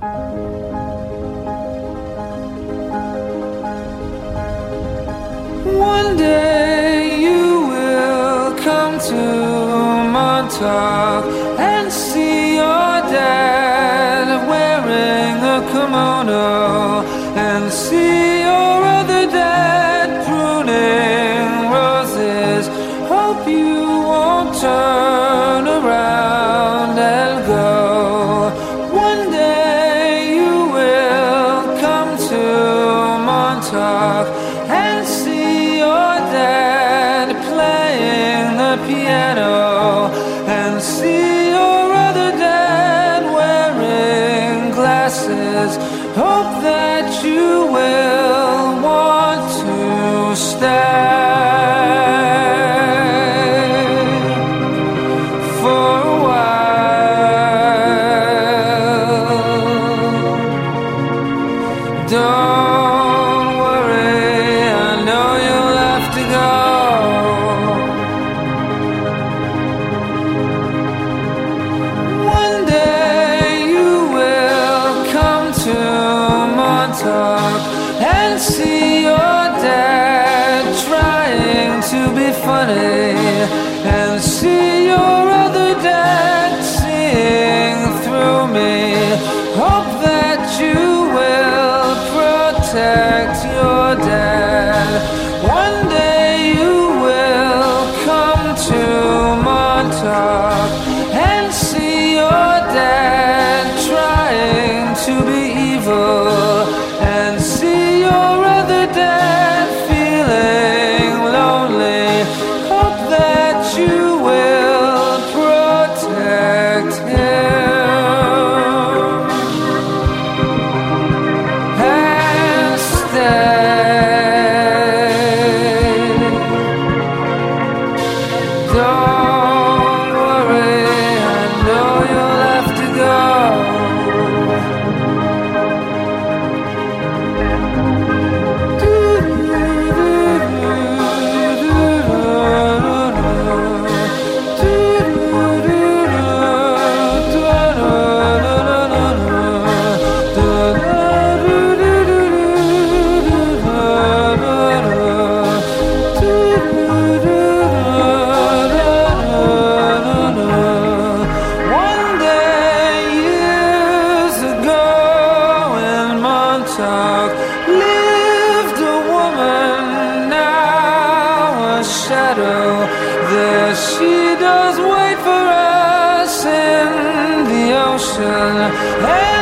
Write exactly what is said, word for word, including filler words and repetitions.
One day you will come to Montauk and see your dad wearing a kimono, and see your other dad pruning roses. Hope you won't turn around and go. One day you will come to Montauk and see your dad playing the piano, and see your other dad wearing glasses. Hope that you will want to stay for a while. Don't worry, I know you'll have to go. One day you will come to Montauk and see your dad trying to be funny, and see your other dad seeing through me. Hope that you will protect your dad. One day you will come to Montauk and see your dad trying to be evil, and see your other dad feeling lonely. Hope that you will protect him and stay. Don't worry, I know you'll have to go. One day, years ago in Montauk, lived a woman, now a shadow. There she does wait for us in the ocean.